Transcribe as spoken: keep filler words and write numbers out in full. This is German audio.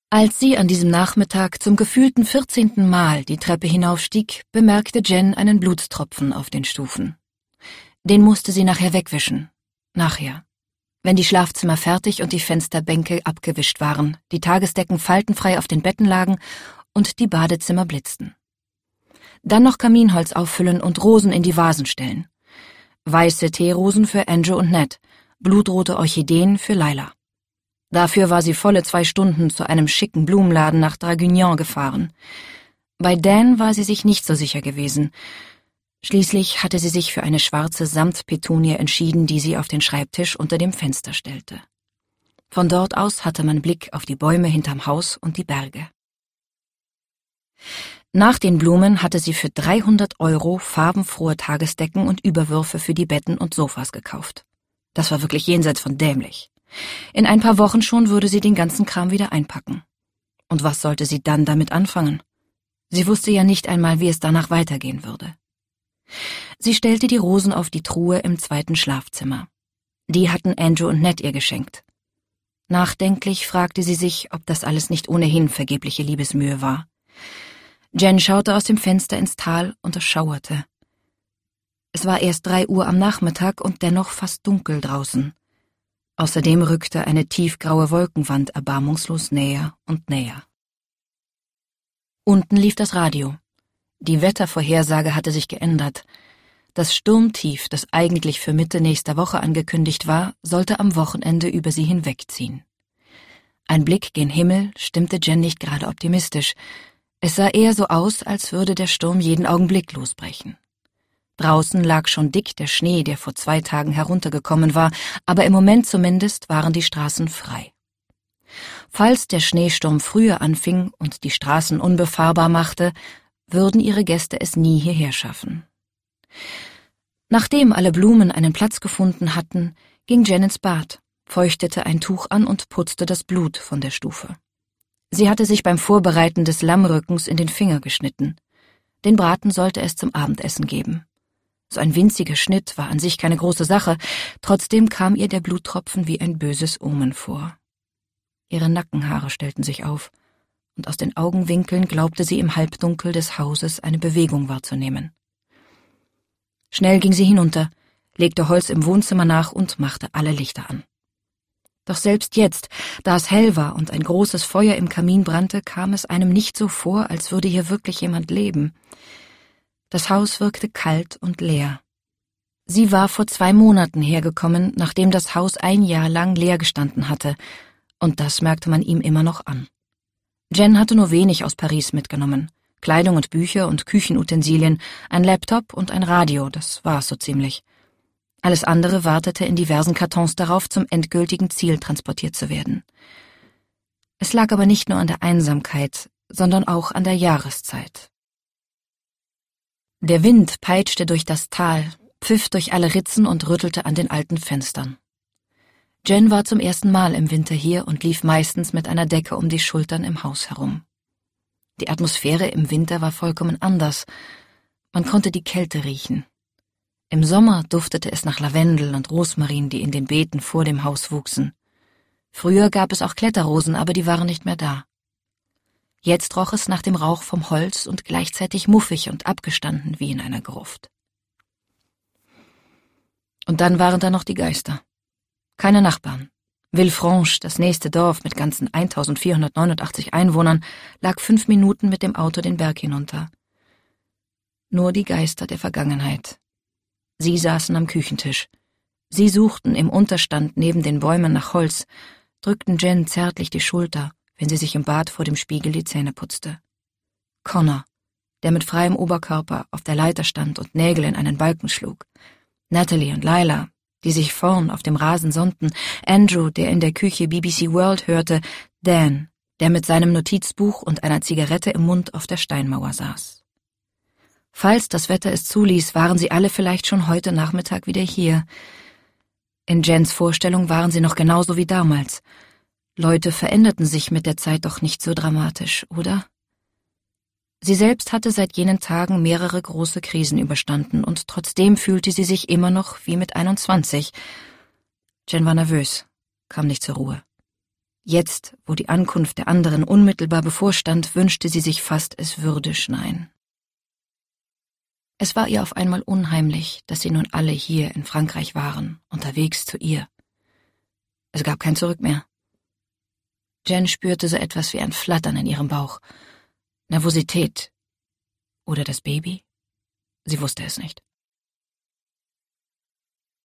Als sie an diesem Nachmittag zum gefühlten vierzehnten Mal die Treppe hinaufstieg, bemerkte Jen einen Blutstropfen auf den Stufen. Den musste sie nachher wegwischen. Nachher. Wenn die Schlafzimmer fertig und die Fensterbänke abgewischt waren, die Tagesdecken faltenfrei auf den Betten lagen und die Badezimmer blitzten. Dann noch Kaminholz auffüllen und Rosen in die Vasen stellen. Weiße Teerosen für Andrew und Ned, blutrote Orchideen für Lila. Dafür war sie volle zwei Stunden zu einem schicken Blumenladen nach Draguignan gefahren. Bei Dan war sie sich nicht so sicher gewesen. Schließlich hatte sie sich für eine schwarze Samtpetunie entschieden, die sie auf den Schreibtisch unter dem Fenster stellte. Von dort aus hatte man Blick auf die Bäume hinterm Haus und die Berge. Nach den Blumen hatte sie für dreihundert Euro farbenfrohe Tagesdecken und Überwürfe für die Betten und Sofas gekauft. Das war wirklich jenseits von dämlich. In ein paar Wochen schon würde sie den ganzen Kram wieder einpacken. Und was sollte sie dann damit anfangen? Sie wusste ja nicht einmal, wie es danach weitergehen würde. Sie stellte die Rosen auf die Truhe im zweiten Schlafzimmer. Die hatten Andrew und Ned ihr geschenkt. Nachdenklich fragte sie sich, ob das alles nicht ohnehin vergebliche Liebesmühe war. Jen schaute aus dem Fenster ins Tal und es schauerte. Es war erst drei Uhr am Nachmittag und dennoch fast dunkel draußen. Außerdem rückte eine tiefgraue Wolkenwand erbarmungslos näher und näher. Unten lief das Radio. Die Wettervorhersage hatte sich geändert. Das Sturmtief, das eigentlich für Mitte nächster Woche angekündigt war, sollte am Wochenende über sie hinwegziehen. Ein Blick gen Himmel stimmte Jen nicht gerade optimistisch. Es sah eher so aus, als würde der Sturm jeden Augenblick losbrechen. Draußen lag schon dick der Schnee, der vor zwei Tagen heruntergekommen war, aber im Moment zumindest waren die Straßen frei. Falls der Schneesturm früher anfing und die Straßen unbefahrbar machte, würden ihre Gäste es nie hierher schaffen. Nachdem alle Blumen einen Platz gefunden hatten, ging Jen ins Bad, feuchtete ein Tuch an und putzte das Blut von der Stufe. Sie hatte sich beim Vorbereiten des Lammrückens in den Finger geschnitten. Den Braten sollte es zum Abendessen geben. So ein winziger Schnitt war an sich keine große Sache, trotzdem kam ihr der Bluttropfen wie ein böses Omen vor. Ihre Nackenhaare stellten sich auf, und aus den Augenwinkeln glaubte sie im Halbdunkel des Hauses eine Bewegung wahrzunehmen. Schnell ging sie hinunter, legte Holz im Wohnzimmer nach und machte alle Lichter an. Doch selbst jetzt, da es hell war und ein großes Feuer im Kamin brannte, kam es einem nicht so vor, als würde hier wirklich jemand leben. Das Haus wirkte kalt und leer. Sie war vor zwei Monaten hergekommen, nachdem das Haus ein Jahr lang leer gestanden hatte, und das merkte man ihm immer noch an. Jen hatte nur wenig aus Paris mitgenommen. Kleidung und Bücher und Küchenutensilien, ein Laptop und ein Radio, das war's so ziemlich. Alles andere wartete in diversen Kartons darauf, zum endgültigen Ziel transportiert zu werden. Es lag aber nicht nur an der Einsamkeit, sondern auch an der Jahreszeit. Der Wind peitschte durch das Tal, pfiff durch alle Ritzen und rüttelte an den alten Fenstern. Jen war zum ersten Mal im Winter hier und lief meistens mit einer Decke um die Schultern im Haus herum. Die Atmosphäre im Winter war vollkommen anders. Man konnte die Kälte riechen. Im Sommer duftete es nach Lavendel und Rosmarin, die in den Beeten vor dem Haus wuchsen. Früher gab es auch Kletterrosen, aber die waren nicht mehr da. Jetzt roch es nach dem Rauch vom Holz und gleichzeitig muffig und abgestanden wie in einer Gruft. Und dann waren da noch die Geister. Keine Nachbarn. Villefranche, das nächste Dorf mit ganzen eintausendvierhundertneunundachtzig Einwohnern, lag fünf Minuten mit dem Auto den Berg hinunter. Nur die Geister der Vergangenheit. Sie saßen am Küchentisch. Sie suchten im Unterstand neben den Bäumen nach Holz, drückten Jen zärtlich die Schulter, wenn sie sich im Bad vor dem Spiegel die Zähne putzte. Connor, der mit freiem Oberkörper auf der Leiter stand und Nägel in einen Balken schlug. Natalie und Lila, die sich vorn auf dem Rasen sonnten, Andrew, der in der Küche B B C World hörte, Dan, der mit seinem Notizbuch und einer Zigarette im Mund auf der Steinmauer saß. Falls das Wetter es zuließ, waren sie alle vielleicht schon heute Nachmittag wieder hier. In Jens Vorstellung waren sie noch genauso wie damals. Leute veränderten sich mit der Zeit doch nicht so dramatisch, oder? Sie selbst hatte seit jenen Tagen mehrere große Krisen überstanden und trotzdem fühlte sie sich immer noch wie mit einundzwanzig. Jen war nervös, kam nicht zur Ruhe. Jetzt, wo die Ankunft der anderen unmittelbar bevorstand, wünschte sie sich fast, es würde schneien. Es war ihr auf einmal unheimlich, dass sie nun alle hier in Frankreich waren, unterwegs zu ihr. Es gab kein Zurück mehr. Jen spürte so etwas wie ein Flattern in ihrem Bauch. Nervosität. Oder das Baby? Sie wusste es nicht.